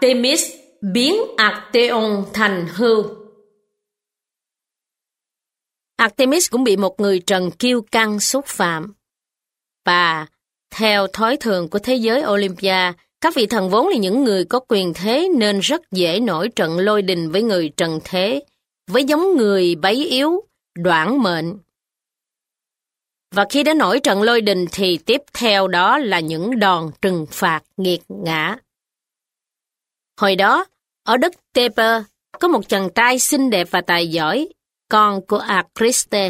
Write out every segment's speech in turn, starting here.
Artemis biến Actaeon thành hươu. Artemis cũng bị một người trần kiêu căng xúc phạm. Và theo thói thường của thế giới Olympia, các vị thần vốn là những người có quyền thế nên rất dễ nổi trận lôi đình với người trần thế, với giống người bấy yếu, đoản mệnh. Và khi đã nổi trận lôi đình thì tiếp theo đó là những đòn trừng phạt nghiệt ngã. Hồi đó, ở đất Thebe có một chàng trai xinh đẹp và tài giỏi, con của Acriste.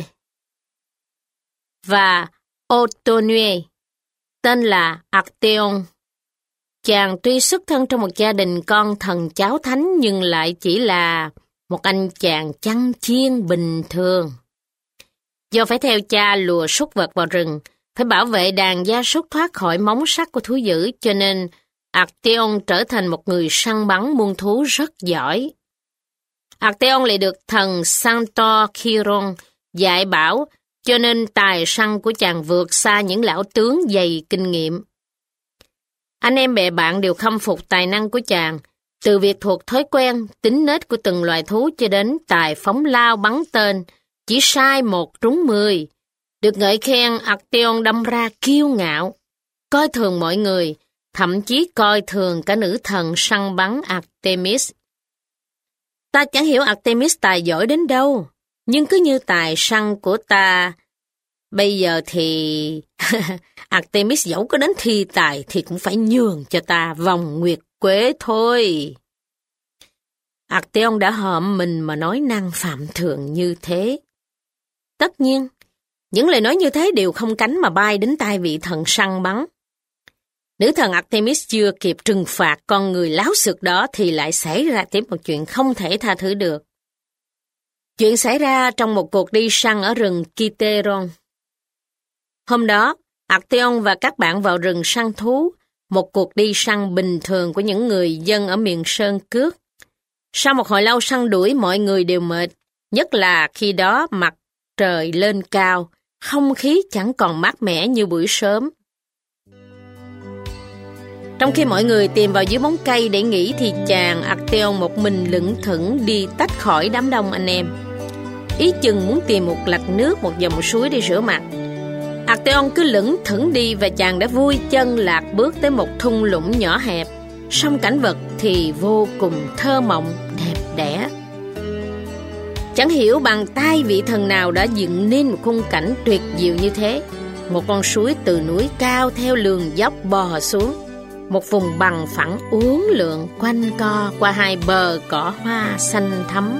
Và Autonue, tên là Actaeon. Chàng tuy xuất thân trong một gia đình con thần cháu thánh nhưng lại chỉ là một anh chàng chăn chiên bình thường. Do phải theo cha lùa súc vật vào rừng, phải bảo vệ đàn gia súc thoát khỏi móng sắt của thú dữ, cho nên Actaeon trở thành một người săn bắn muôn thú rất giỏi. Actaeon lại được thần Centaur Chiron dạy bảo, cho nên tài săn của chàng vượt xa những lão tướng dày kinh nghiệm. Anh em bè bạn đều khâm phục tài năng của chàng, từ việc thuộc thói quen, tính nết của từng loài thú cho đến tài phóng lao bắn tên, chỉ sai 1 trúng 10. Được ngợi khen, Actaeon đâm ra kiêu ngạo, coi thường mọi người, thậm chí coi thường cả nữ thần săn bắn Artemis. Ta chẳng hiểu Artemis tài giỏi đến đâu, nhưng cứ như tài săn của ta, bây giờ thì Artemis dẫu có đến thi tài thì cũng phải nhường cho ta vòng nguyệt quế thôi. Actaeon đã hợm mình mà nói năng phạm thượng như thế. Tất nhiên, những lời nói như thế đều không cánh mà bay đến tai vị thần săn bắn. Nữ thần Artemis chưa kịp trừng phạt con người láo xược đó thì lại xảy ra tiếp một chuyện không thể tha thứ được. Chuyện xảy ra trong một cuộc đi săn ở rừng Kiteron. Hôm đó, Actaeon và các bạn vào rừng săn thú, một cuộc đi săn bình thường của những người dân ở miền sơn cước. Sau một hồi lâu săn đuổi, mọi người đều mệt, nhất là khi đó mặt trời lên cao, không khí chẳng còn mát mẻ như buổi sớm. Trong khi mọi người tìm vào dưới bóng cây để nghỉ thì chàng Actaeon một mình lững thững đi tách khỏi đám đông anh em. Ý chừng muốn tìm một lạch nước, một dòng suối để rửa mặt. Actaeon cứ lững thững đi và chàng đã vui chân lạc bước tới một thung lũng nhỏ hẹp. Song cảnh vật thì vô cùng thơ mộng, đẹp đẽ. Chẳng hiểu bằng tay vị thần nào đã dựng nên một khung cảnh tuyệt diệu như thế. Một con suối từ núi cao theo lường dốc bò xuống. Một vùng bằng phẳng uốn lượn quanh co qua hai bờ cỏ hoa xanh thắm.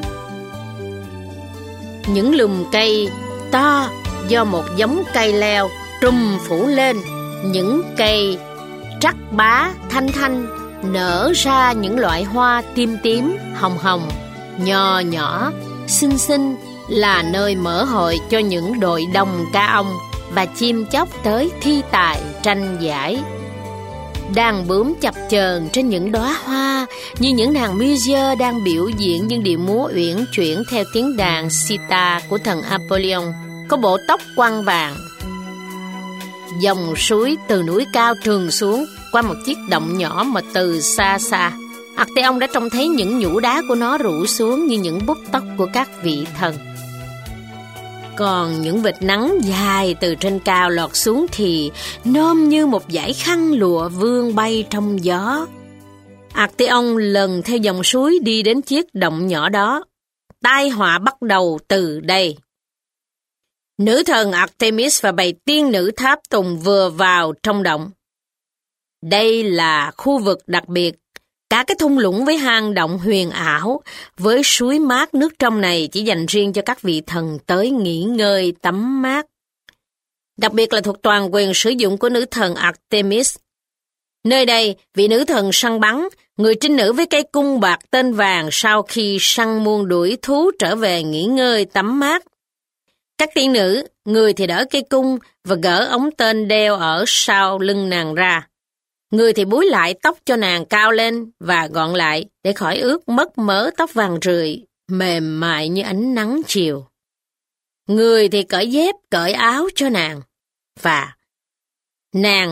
Những lùm cây to do một giống cây leo trùm phủ lên, những cây trắc bá thanh thanh nở ra những loại hoa tím tím, hồng hồng, nho nhỏ, xinh xinh, là nơi mở hội cho những đội đồng ca ong và chim chóc tới thi tài tranh giải. Đàn bướm chập chờn trên những đóa hoa như những nàng Muse đang biểu diễn những điệu múa uyển chuyển theo tiếng đàn sitar của thần Apollyon, có bộ tóc quăn vàng. Dòng suối từ núi cao trườn xuống qua một chiếc động nhỏ mà từ xa xa Actaeon đã trông thấy những nhũ đá của nó rủ xuống như những búp tóc của các vị thần. Còn những vệt nắng dài từ trên cao lọt xuống thì nôm như một dải khăn lụa vương bay trong gió. Actaeon lần theo dòng suối đi đến chiếc động nhỏ đó. Tai họa bắt đầu từ đây. Nữ thần Artemis và bầy tiên nữ tháp tùng vừa vào trong động. Đây là khu vực đặc biệt. Cả cái thung lũng với hang động huyền ảo, với suối mát nước trong này chỉ dành riêng cho các vị thần tới nghỉ ngơi tắm mát. Đặc biệt là thuộc toàn quyền sử dụng của nữ thần Artemis. Nơi đây, vị nữ thần săn bắn, người trinh nữ với cây cung bạc tên vàng sau khi săn muôn đuổi thú trở về nghỉ ngơi tắm mát. Các tiên nữ, người thì đỡ cây cung và gỡ ống tên đeo ở sau lưng nàng ra. Người thì búi lại tóc cho nàng cao lên và gọn lại để khỏi ướt mất mớ tóc vàng rượi, mềm mại như ánh nắng chiều. Người thì cởi dép, cởi áo cho nàng. Và nàng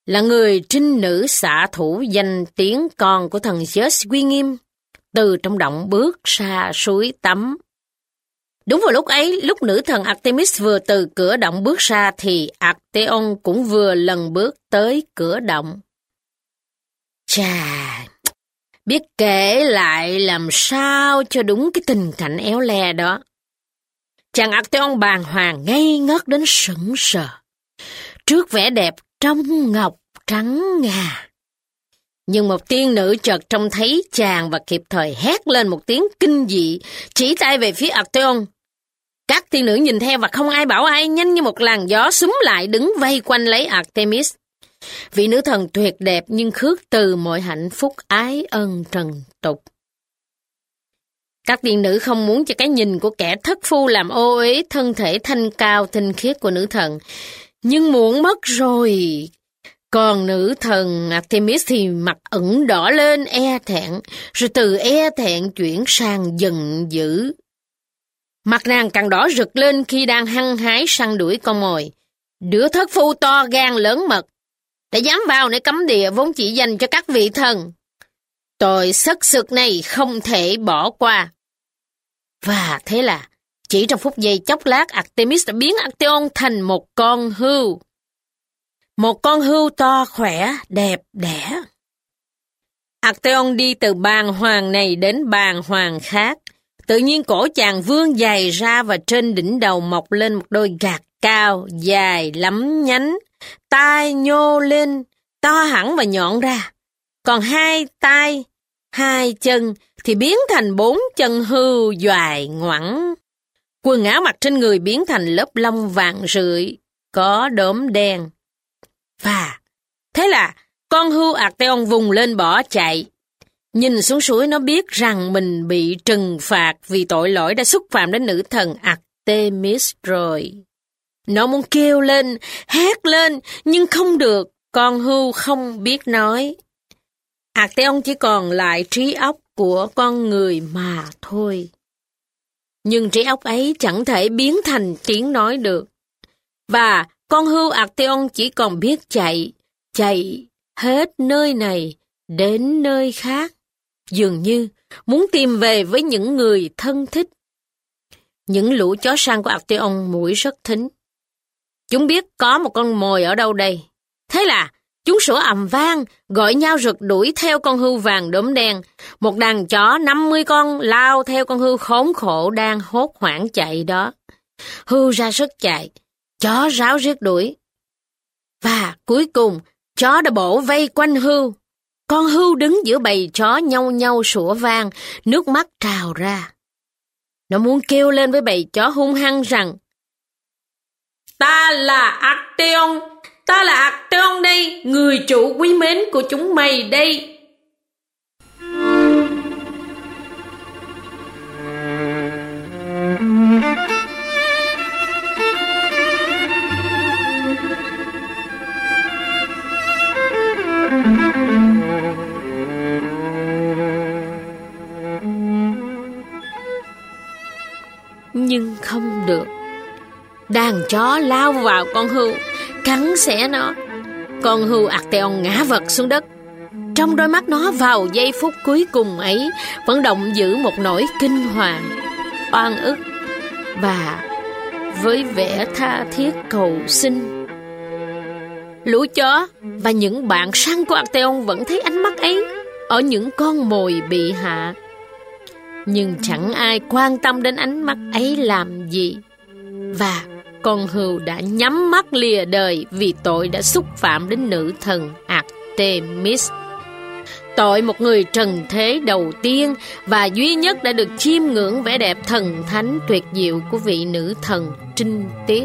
là người trinh nữ xạ thủ danh tiếng con của thần Zeus uy nghiêm, từ trong động bước ra suối tắm. Đúng vào lúc ấy, lúc nữ thần Artemis vừa từ cửa động bước ra thì Actaeon cũng vừa lần bước tới cửa động. Chà, biết kể lại làm sao cho đúng cái tình cảnh éo le đó. Chàng Actaeon bàng hoàng ngây ngất đến sững sờ trước vẻ đẹp trong ngọc trắng ngà. Nhưng một tiên nữ chợt trông thấy chàng và kịp thời hét lên một tiếng kinh dị, chỉ tay về phía Actaeon. Các tiên nữ nhìn theo và không ai bảo ai, nhanh như một làn gió xúm lại đứng vây quanh lấy Artemis. Vị nữ thần tuyệt đẹp nhưng khước từ mọi hạnh phúc ái ân trần tục. Các tiên nữ không muốn cho cái nhìn của kẻ thất phu làm ô uế thân thể thanh cao tinh khiết của nữ thần. Nhưng muộn mất rồi. Còn nữ thần Artemis thì mặt ửng đỏ lên e thẹn, rồi từ e thẹn chuyển sang giận dữ. Mặt nàng càng đỏ rực lên khi đang hăng hái săn đuổi con mồi. Đứa thất phu to gan lớn mật, đã dám vào nơi cấm địa vốn chỉ dành cho các vị thần. Tội sất sực này không thể bỏ qua. Và thế là, chỉ trong phút giây chốc lát, Artemis đã biến Actaeon thành một con hươu. Một con hươu to khỏe, đẹp đẽ. Actaeon đi từ bàng hoàng này đến bàng hoàng khác. Tự nhiên cổ chàng vươn dài ra và trên đỉnh đầu mọc lên một đôi gạc cao, dài, lắm nhánh. Tai nhô lên, to hẳn và nhọn ra. Còn hai tay, hai chân thì biến thành 4 chân hươu dài ngoẵng. Quần áo mặc trên người biến thành lớp lông vàng rượi, có đốm đen. Và thế là con hươu Actaeon vùng lên bỏ chạy. Nhìn xuống suối nó biết rằng mình bị trừng phạt vì tội lỗi đã xúc phạm đến nữ thần Artemis rồi. Nó muốn kêu lên, hét lên, nhưng không được, con hươu không biết nói. Actaeon chỉ còn lại trí óc của con người mà thôi. Nhưng trí óc ấy chẳng thể biến thành tiếng nói được. Và con hươu Actaeon chỉ còn biết chạy, chạy hết nơi này đến nơi khác. Dường như muốn tìm về với những người thân thích. Những lũ chó săn của Actaeon mũi rất thính. Chúng biết có một con mồi ở đâu đây. Thế là chúng sủa ầm vang, gọi nhau rượt đuổi theo con hươu vàng đốm đen. Một đàn chó 50 con lao theo con hươu khốn khổ đang hốt hoảng chạy đó. Hươu ra sức chạy, chó ráo riết đuổi. Và cuối cùng, chó đã bổ vây quanh hươu. Con hươu đứng giữa bầy chó nhau nhau sủa vang, nước mắt trào ra. Nó muốn kêu lên với bầy chó hung hăng rằng: Ta là Actaeon, ta là Actaeon đây, người chủ quý mến của chúng mày đây. Nhưng không được. Đàn chó lao vào con hươu, cắn xẻ nó. Con hươu Actaeon ngã vật xuống đất. Trong đôi mắt nó vào giây phút cuối cùng ấy vẫn động giữ một nỗi kinh hoàng, oan ức và với vẻ tha thiết cầu xin. Lũ chó và những bạn săn của Actaeon vẫn thấy ánh mắt ấy ở những con mồi bị hạ. Nhưng chẳng ai quan tâm đến ánh mắt ấy làm gì. Và con hươu đã nhắm mắt lìa đời vì tội đã xúc phạm đến nữ thần Artemis. Tội một người trần thế đầu tiên và duy nhất đã được chiêm ngưỡng vẻ đẹp thần thánh tuyệt diệu của vị nữ thần trinh tiết.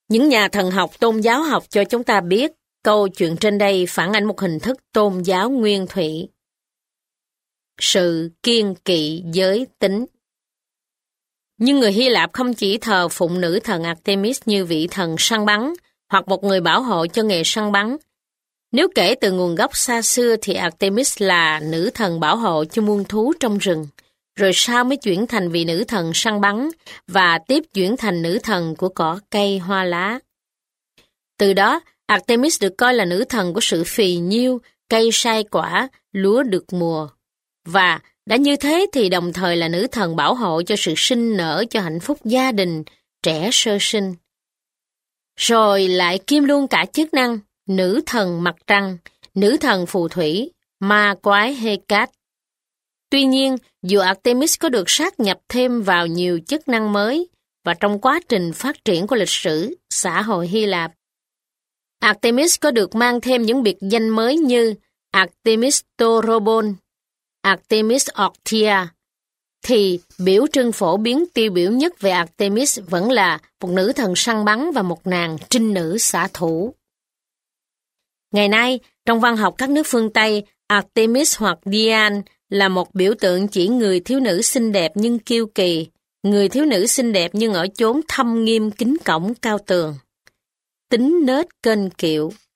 Những nhà thần học tôn giáo học cho chúng ta biết câu chuyện trên đây phản ánh một hình thức tôn giáo nguyên thủy. Sự kiêng kỵ giới tính. Nhưng người Hy Lạp không chỉ thờ phụng nữ thần Artemis như vị thần săn bắn hoặc một người bảo hộ cho nghề săn bắn. Nếu kể từ nguồn gốc xa xưa thì Artemis là nữ thần bảo hộ cho muôn thú trong rừng, rồi sau mới chuyển thành vị nữ thần săn bắn và tiếp chuyển thành nữ thần của cỏ cây hoa lá. Từ đó, Artemis được coi là nữ thần của sự phì nhiêu, cây sai quả, lúa được mùa. Và đã như thế thì đồng thời là nữ thần bảo hộ cho sự sinh nở, cho hạnh phúc gia đình, trẻ sơ sinh. Rồi lại kiêm luôn cả chức năng nữ thần mặt trăng, nữ thần phù thủy, ma quái Hecate. Tuy nhiên, dù Artemis có được sát nhập thêm vào nhiều chức năng mới và trong quá trình phát triển của lịch sử xã hội Hy Lạp, Artemis có được mang thêm những biệt danh mới như Artemis Torobon, Artemis Orthia, thì biểu trưng phổ biến tiêu biểu nhất về Artemis vẫn là một nữ thần săn bắn và một nàng trinh nữ xạ thủ. Ngày nay, trong văn học các nước phương Tây, Artemis hoặc Diane là một biểu tượng chỉ người thiếu nữ xinh đẹp nhưng kiêu kỳ, người thiếu nữ xinh đẹp nhưng ở chốn thâm nghiêm kính cổng cao tường. Tính nết kênh kiệu.